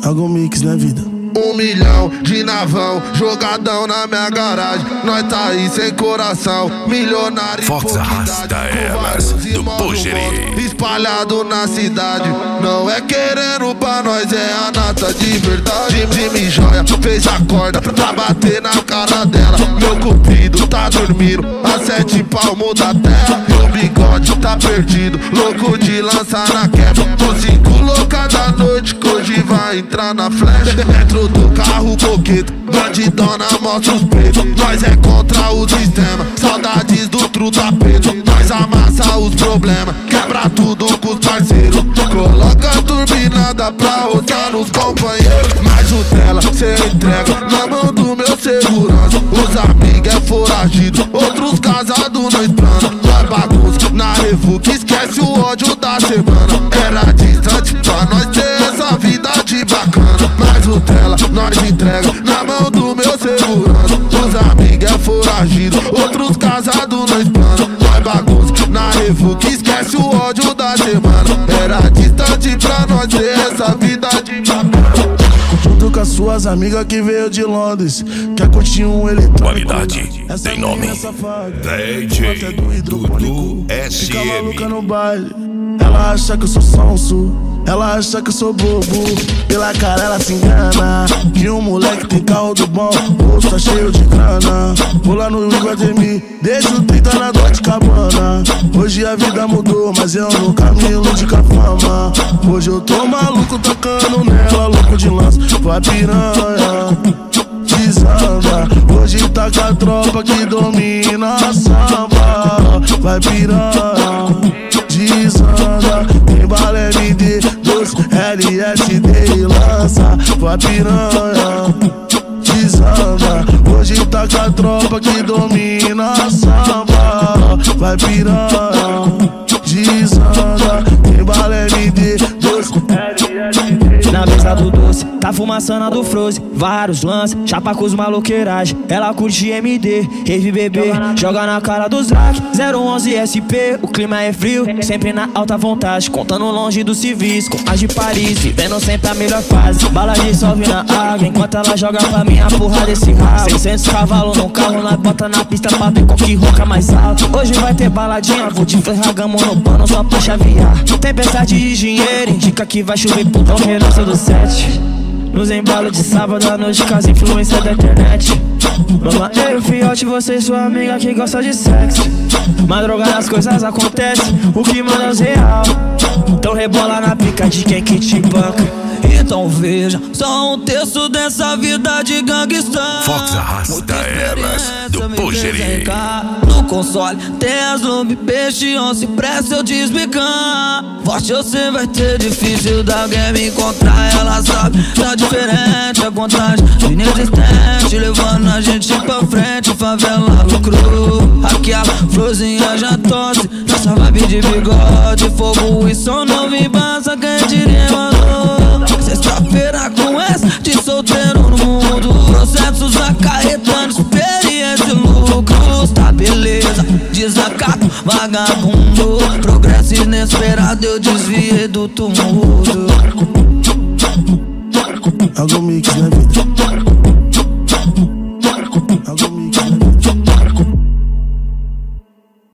Algum mix na vida. 1 milhão de navão, jogadão na minha garagem. Nós tá aí sem coração, milionário. Fox arrasta elas do Pogeri. Espalhado na cidade, não é querendo pra nós, é a nata de verdade. Jimmy Joia fez a corda pra bater na cara dela. Meu cupido tá dormindo a 7 palmos da terra. Meu bigode tá perdido, louco de lançar na quebra. Tô 5 louca da noite que hoje vai entrar na flecha. Dentro do carro coqueto, bandidona mostra os peitos. Nós é contra o sistema, saudades do truta preto. Nós amassa os problemas, quebra tudo com os parceiros. Coloca a turbinada pra rodar nos companheiros. Mas o dela cê entrega na mão do meu segurança. Os amigos é foragido, outros casados nós plana. Nós bagunça na revu que esquece o ódio da semana. Era distante pra nós ter essa vida de bacana. Mas o dela nós entrega na mão do meu segurança. Os amigos é foragido, outros casados nós plana. Nós bagunça na revu que esquece o ódio da semana. Era distante pra nós ter essa vida de bacana. Junto com as suas amigas que veio de Londres, quer curtir um eletrônico. Qualidade tem nome. DJ Dudu Fica maluca SM. no baile. Ela acha que eu sou sonso, ela acha que eu sou bobo. Pela cara ela se engana, que um moleque tem carro do bom, bolso tá cheio de grana. Vou lá no Iguatemi, deixo 30 na Dolce Cabana. Hoje a vida mudou, mas eu nunca me iludi com a fama. Hoje eu tô maluco tocando nela, louco de lança, vai piranha, desanda. Hoje tá com a tropa que domina a samba, vai piranha, desanda. Tem balé MD, doce, LSD e lança, vai piranha, desanda. Hoje tá com a tropa que domina a samba, vai piranha, desanda. Tem balé MD, doce, LSD. Na mesa do doce, tá fumaçando a do Froze. Vários lances, chapa com os maloqueiragem. Ela curte MD, rave bebê, joga na cara dos drag. 011 SP, o clima é frio, sempre na alta vontade, contando longe dos civis, com as de Paris, vivendo sempre a melhor fase. Bala dissolve na água, enquanto ela joga pra mim a porra desse rabo. 600 cavalos no carro, nós bota na pista pra ver qual que ronca mais alto. Hoje vai ter baladinha, vou te ferrar gamo no pano só pra chavear. Tempestade de dinheiro, indica que vai chover putão, herança do 7. Nos embalos de sábado à noite, com as influências da internet. Mama, eu, fiote, você e sua amiga que gosta de sexo. Madrugada as coisas acontecem, o que manda é os real. Então rebola na pica de quem que te banca. Então veja, só um terço dessa vida de gangsta. Fox arrasta elas do Pogeri. No console tem as lube, peixe, onça, presta eu desbicar. Forte você vai ter, difícil da alguém me encontrar. Ela sabe, tá diferente, a contagem inexistente, levando a gente pra frente, favela lucrou. Aqui a florzinha já tosse, nossa vibe de bigode, fogo e som não me basta, quem diria, mano. Sexta-feira com essa, de solteiro no mundo, processos acarretando experiência e lucros. Tá beleza, desacato, vagabundo, progresso inesperado, eu desviei do tumulto. Algum mix na vida.